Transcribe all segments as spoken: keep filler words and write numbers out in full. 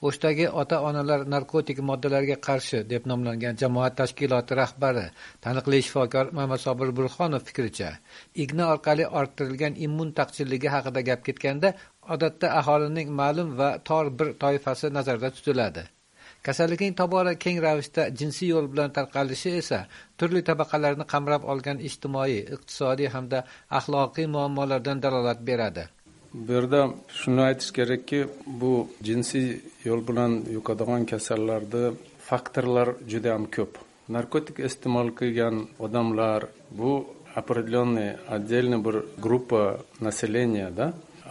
O'shdagi ota-onalar narkotik moddalarga qarshi deb nomlangan jamoat tashkiloti rahbari, taniqli shifokor Mamasobir Burxonov fikricha, igna orqali orttirilgan immun taqchilligi haqida gap ketganda, odatda aholining ma'lum va tor bir toifasi nazarda tutiladi. Kasallikning tobora keng ravishda jinsiy yo'l bilan tarqalishi esa turli tabaqalarni qamrab olgan ijtimoiy, iqtisodiy hamda axloqiy muammolardan dalolat beradi. Bu yerda shuni aytish kerakki, bu jinsiy yo'l bilan yuqadigan kasallarda faktorlar juda ham ko'p. Narkotik iste'mol qilgan odamlar bu определенный отдельный bir gruppa naseleniya-da.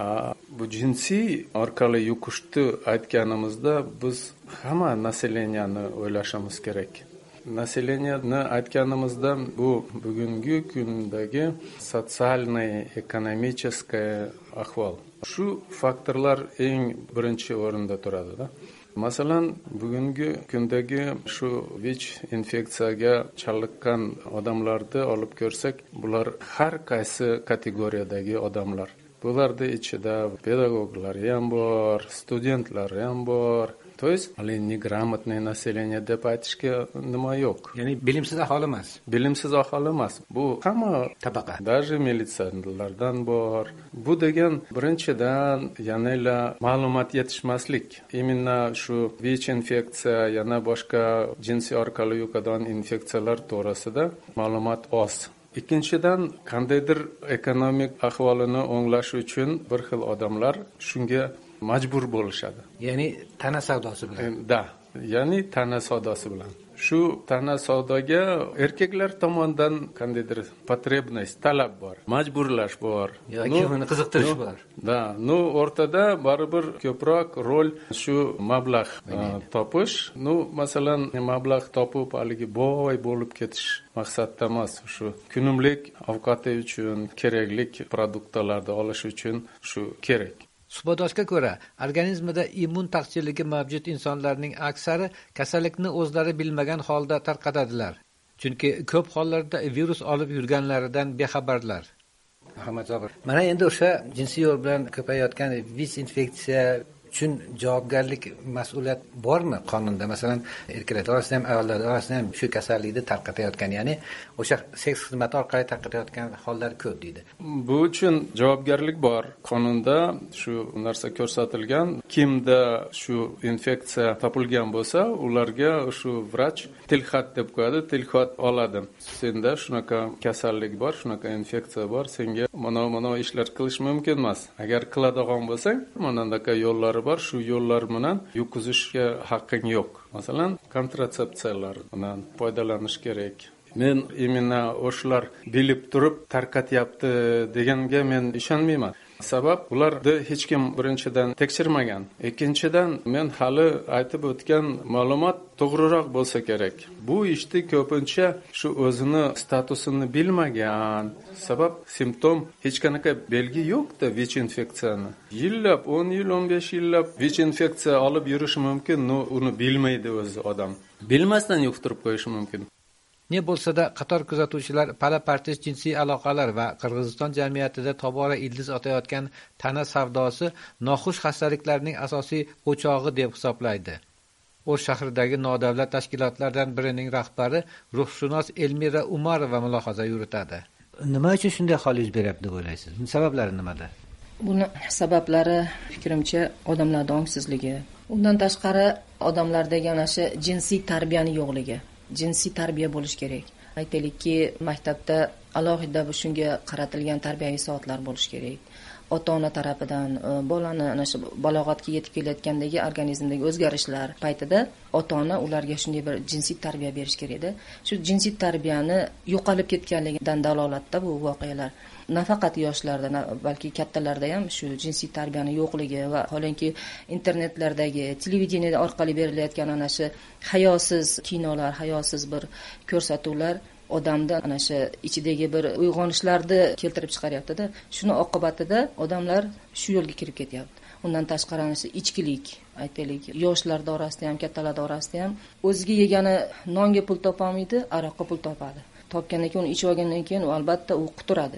Bu jinsiy orqali yuqishni aytganimizda biz hamma naseleniyani o'ylashimiz kerak. Naseleniyani aytganimizda bu bugungi kundagi sotsialniy, ekonomический ahvol. Shu faktorlar eng birinchi o'rinda turadi-da. Masalan, bugungi kundagi shu V I C infeksiyaga chalingan odamlarni olib ko'rsak, bular har qaysi kategoriyadagi odamlar. Bularda ichida pedagoglar ham bor, studentlar ham bor. То есть, hali неграмотное население deb aytishga nima yo'q. Ya'ni bilimsiz aholi emas. Bilimsiz aholi emas. Bu hamma tabaqa. Даже militsionerlardan bor. Bu degan birinchidan yana ma'lumot yetishmaslik. Именно shu V I C infeksiya, yana boshqa jinsiy orqali yuqadigan infeksiyalar to'g'risida ma'lumot oz. Ikkinchidan, qandaydir ekonomik ahvolini o'nglash uchun bir xil odamlar shunga majbur bo'lishadi. Ya'ni tana savdosi bilan. Da, ya'ni tana savdosi bilan. Shu tana savdoga erkaklar tomonidan qandaydir потребность, talab bor, majburlash bor, yoki uni qiziqtirish bor. Da, no o'rtada baribir ko'proq rol shu mablag' topish. No, masalan, mablag' topib haligi boy bo'lib ketish maqsadda emas, shu kunumlik ovqati uchun keraklik produktlarni olish uchun shu kerak. Suhbatdoshga ko'ra, organizmida immun taqchilligi mavjud insonlarning aksari kasallikni o'zlari bilmagan holda tarqatadilar. Chunki ko'p hollarda virus olib yurganlaridan bexabarlar. Muhammad Zobir. Mana endi o'sha jinsiy yo'l bilan ko'payayotgan vis infeksiya uchun javobgarlik, mas'uliyat bormi qonunda? Masalan, erkaklar orasida ham, ayollar orasida ham shu kasallikni tarqatayotgan, ya'ni o'sha seks xizmati orqali tarqatayotgan hollar ko'p deydi. Bu uchun javobgarlik bor. Qonunda shu narsa ko'rsatilgan. Kimda shu infeksiya topilgan bo'lsa, ularga shu vrach tilxat deb qo'yadi, tilxat oladi. Senda shunaqa kasallik bor, shunaqa infeksiya bor, senga mana-mana ishlar qilish mumkin emas. Agar qiladigan bo'lsang, mana bunday yo'llar bor, shu yo'llar bilan yuqizishga haqqing yo'q. Masalan, kontratsepsiyalar bilan foydalanish kerak. Men imенно o'shalar bilib turib tarqatyapti deganga men ishonmayman. Sabab ularni hech kim birinchidan tekshirmagan. Ikkinchidan, men hali aytib o'tgan ma'lumot to'g'riroq bo'lsa kerak. Bu ishni ko'pincha shu o'zini statusini bilmagan, sabab simptom hech qanaqa belgi yo'q-da V I C infeksiyani. Yillab, o'n yil, o'n besh yillab V I C infeksiya olib yurishi mumkin, no uni bilmaydi o'zi odam. Bilmasdan yuqtirib qo'yishi mumkin. Ne bo'lsa-da, qator kuzatuvchilar pala-partish jinsiy aloqalar va Qirg'iziston jamiyatida tobora ildiz otayotgan tana savdosi noxush xastaliklarning asosiy o'chog'i deb hisoblaydi. O'sh shahridagi nodavlat tashkilotlardan birining rahbari ruhshunos Elmira Umarova mulohaza yuritadi. Nima uchun shunday hol yuz beryapti deb o'ylaysiz? Buning sabablari nimada? Buni sabablari fikrimcha odamlarning ongsizligi. Undan tashqari odamlardagi ana shu jinsiy tarbiyaning yo'qligi. Jinsiy tarbiya bo'lish kerak. Aytaylikki, maktabda alohida shunga qaratilgan tarbiyaviy soatlar bo'lish kerak. Ota-ona tarafidan bolani ana shu balog'atga yetib kelayotgandagi organizmdagi o'zgarishlar paytida ota-ona ularga shunday bir jinsiy tarbiya berish kerak edi. Shu jinsiy tarbiyani yo'qolib ketganligidan dalolatda bu voqealar. Nafaqat yoshlarda, balki kattalarda ham shu jinsiy tarbiyani yo'qligi va holanki internetlardagi, televideniyada orqali berilayotgan ana shu hayosiz kinolar, hayosiz bir ko'rsatuvlar odamda ana shu ichidagi bir uyg'onishlarni keltirib chiqaryapti-da. Shuni oqibatida odamlar shu yo'lga kirib ketyapti. Undan tashqari ana shu ichkilik, aytaylik, yoshlar orasida ham, kattalar orasida ham o'ziga yegani nonga pul topolmaydi, aroqqa pul topadi. Topgandan keyin, ichib olgandan keyin u albatta u quturadi.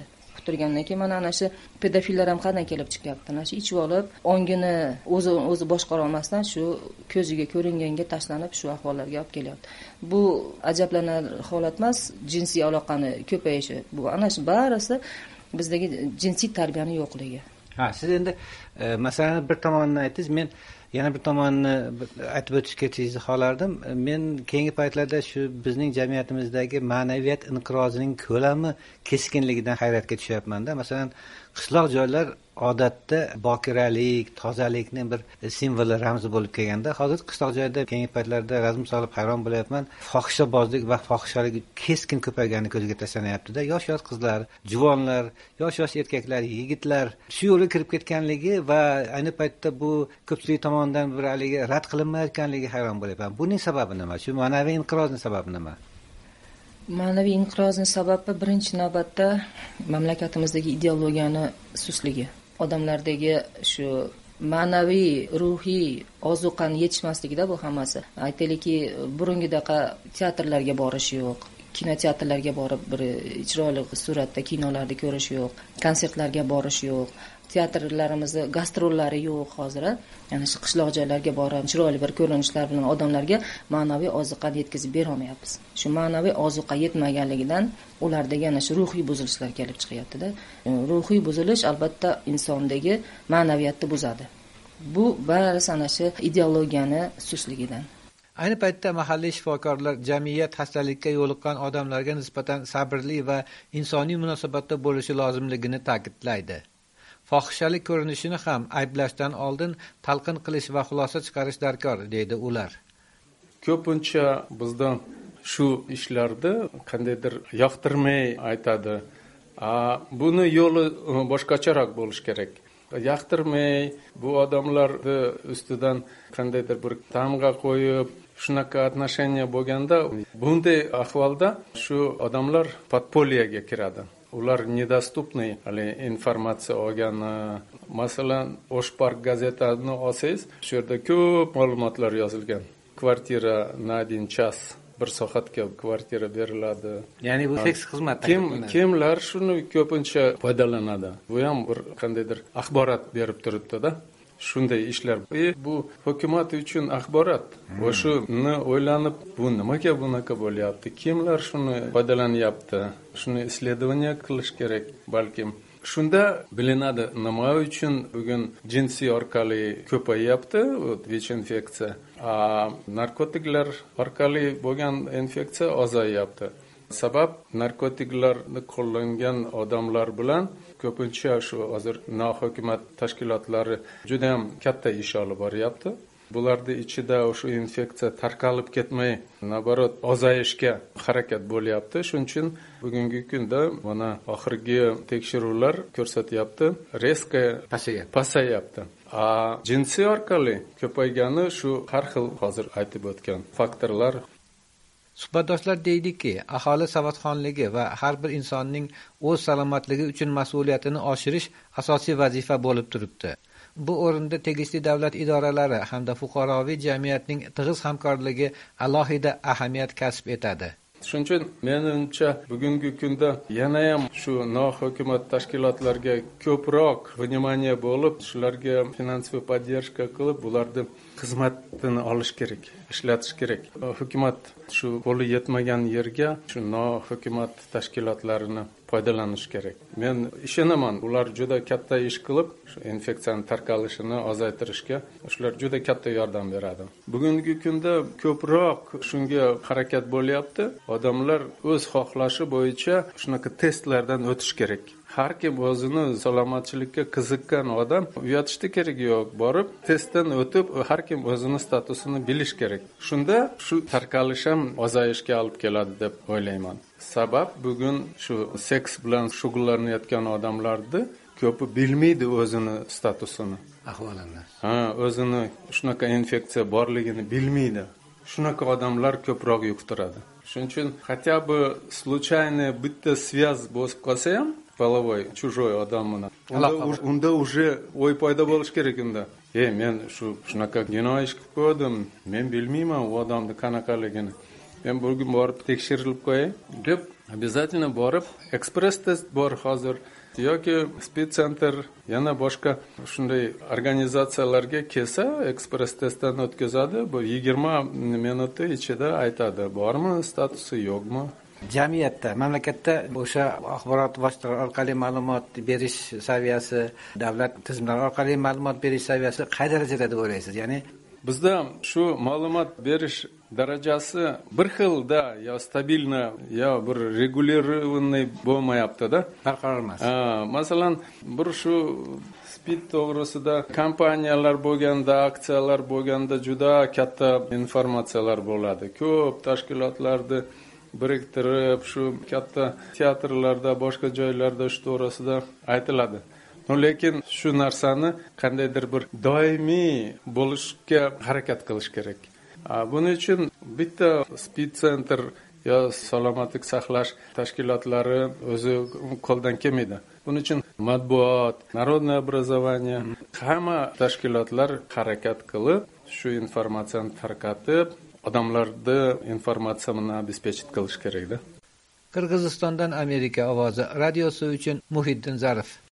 chiqib turgandan keyin mana ana shu pedofillar ham qayerdan kelib chiqyapti? Ana shu ichib olib, ongini o'zi o'zi boshqara olmasdan shu ko'ziga ko'ringanga tashlanib shu ahvollarga olib kelyapti. Bu ajablanarli holat emas, jinsiy aloqani ko'payishi. Bu ana shu barisi bizdagi jinsiy tarbiyaning yo'qligi. Ha, siz endi e, masalani bir tomonini aytdingiz, men yana bir tomonini aytib o'tishga tezlik xohlardim. Men keyingi paytlarda shu bizning jamiyatimizdagi ma'naviyat inqirozining ko'lami keskinligidan hayratga tushyapman-da. Masalan, qishloq joylar odatda bokiralik, tozalikning bir simvoli, ramzi bo'lib kelganda, hozir qishloq joyda keyingi paytlarda razm solib hayron bo'lyapman. Fohishabozlik va fohishalik keskin ko'paygani ko'zga tashlanyapti-da. Yosh-yosh qizlar, juvonlar, yosh-yosh erkaklar, yigitlar shu yo'lga kirib ketganligi va ayni paytda bu ko'pchilik tomonidan bir haligi rad qilinmayotganligi hayron bo'lyapman. Buning sababi nima? Shu ma'naviy inqirozning sababi nima? Ma'naviy inqirozning sababi birinchi navbatda mamlakatimizdagi ideologiyani susligi. Odamlardagi shu ma'naviy, ruhiy ozuqani yetishmasligida bu hammasi. Aytaylikki, burungidaqa teatrlarga borish yo'q, kinoteatrlarga borib bir chiroyli suratda kinolarni ko'rish yo'q, konsertlarga borish yo'q. Teatrlarimizni gastrollari yo'q hozir. Ya'ni shu qishloq joylarga borib, chiroyli bir ko'rinishlar bilan odamlarga ma'naviy ozuqani yetkazib bera olmayapmiz. Shu ma'naviy ozuqa yetmaganligidan ulardagi ana shu ruhiy buzilishlar kelib chiqyapti-da. Ruhiy buzilish albatta insondagi ma'naviyatni buzadi. Bu barisi ana shu ideologiyani susligidan. Ayni paytda mahalliy shifokorlar jamiyat xastalikka yo'liqqan odamlarga nisbatan sabrli va insoniy munosabatda bo'lishi lozimligini ta'kidlaydi. Fohishalik ko'rinishini ham ayblashdan oldin talqin qilish va xulosa chiqarish darkor, deydi ular. Ko'pincha bizda shu ishlarda qandaydir yoqtirmay aytadi. A, buni yo'li boshqacharoq bo'lish kerak. Yoqtirmay bu odamlarni ustidan qandaydir bir tamg'a qo'yib, shunaqa отношение bo'lganda, bunday ahvolda shu odamlar podpoliyaga kiradi. Ular недоступный hali informatsiya olgani, masalan, Oshpark gazetasini olsangiz, shu yerda ko'p ma'lumotlar yozilgan. Kvartira na один час, bir soatga kvartira beriladi. Ya'ni bu fix xizmat. Kim kimlar shuni ko'pincha foydalanadi. Bu ham bir qandaydir axborot berib turibdi-da. Shunday ishlar. E, bu hukumat uchun axborot. O'shuni o'ylanib, bu nimaga bunaqa bo'lyapti? Kimlar shuni foydalanyapti? Shuni исследование qilish kerak balkim. Shunda bilinadi nima uchun bugun jinsiy orqali ko'payapti vich infeksiya, a narkotiklar orqali bo'lgan infeksiya ozayapti. Sabab narkotiklarni qo'llangan odamlar bilan ko'pincha shu hozir nohukumat tashkilotlari juda ham katta ish olib boryapti. Bularning ichida o'sha infeksiya tarqalib ketmay, naborot ozayishga harakat bo'lyapti. Shuning uchun bugungi kunda mana oxirgi tekshiruvlar ko'rsatyapti, reska pasayapti. A jinsiy orqali ko'paygani shu har xil hozir aytib o'tgan faktorlar. Suhbatdoshlar deydiki, aholi savodxonligi va har bir insonning o'z salomatligi uchun mas'uliyatini oshirish asosiy vazifa bo'lib turibdi. Bu o'rinda tegishli davlat idoralari hamda fuqaroviy jamiyatning tig'iz hamkorligi alohida ahamiyat kasb etadi. Shuning uchun menimcha bugungi kunda yana ham shu nohukumat tashkilotlarga ko'proq vнимание bo'lib, shularga finansiy podдержка qilib, bularni xizmatini olish kerak, ishlatish kerak. Hukumat shu qo'li yetmagan yerga shu nohukumat tashkilotlarini foydalanish kerak. Men ishonaman, ular juda katta ish qilib, shu infeksiyaning tarqalishini ozaytirishga shular juda katta yordam beradi. Bugungi kunda ko'proq shunga harakat bo'lyapti. Odamlar o'z xohlashi bo'yicha shunaqa testlardan o'tish kerak. Har kim o'zini salomatchilikka qiziqqan odam uyatishda kerak yo'q, borib testdan o'tib, har kim o'zini statusini bilish kerak. Shunda shu tarqalish ham ozayishga olib keladi deb o'ylayman. Sabab bugun shu seks bilan shug'ullanayotgan odamlarni ko'pi bilmaydi o'zini statusini, ahvolini. Ha, o'zini shunaqa infeksiya borligini bilmaydi. Shunaqa odamlar ko'proq yuqtiradi. Shuning uchun хотя бы случайно bitta связь bo'lib qolsa ham половой чужой odam bilan unda, unda уже o'y paydo bo'lish kerak unda. E, men shu shunaqa gunoh ish qilib qo'ydim, men bilmayman u odamning qanaqaligini. Men bugun borib tekshirilib qo'yay deb, обязательно borib, ekspress test bor hozir. yoki speed center yana boshqa shunday organizatsiyalarga kelsa, ekspress testdan o'tkazadi. Bu yigirma minut ichida aytadi, bormi statusi, yo'qmi. Jamiyatda, mamlakatda o'sha axborot vositalari orqali ma'lumot berish saviyasi, davlat tizimlari orqali ma'lumot berish saviyasi qay darajada deb o'ylaysiz? Ya'ni bizda shu ma'lumot berish darajasi bir xilda yo stabilni yo bir regulirованный bo'lmayapti-da. Barqaror emas. Masalan, bir shu speed to'g'risida kampaniyalar bo'lganda, aksiyalar bo'lganda juda katta informatsiyalar bo'ladi. Ko'p tashkilotlarni biriktirib, shu katta teatrlarda, boshqa joylarda shu to'g'risida aytiladi. Lekin shu narsani qandaydir bir doimiy bo'lishga harakat qilish kerak. Buning uchun bitta speed center yo salomatlik saqlash tashkilotlari o'zi qo'ldan kelmaydi. Buning uchun matbuot, народное образование, hamma tashkilotlar harakat qilib, shu informatsiyani tarqatib, odamlarga informatsiyani обеспечить qilish kerak-da. Qirg'izistondan Amerika ovozi radiosi uchun Muhiddin Zarif.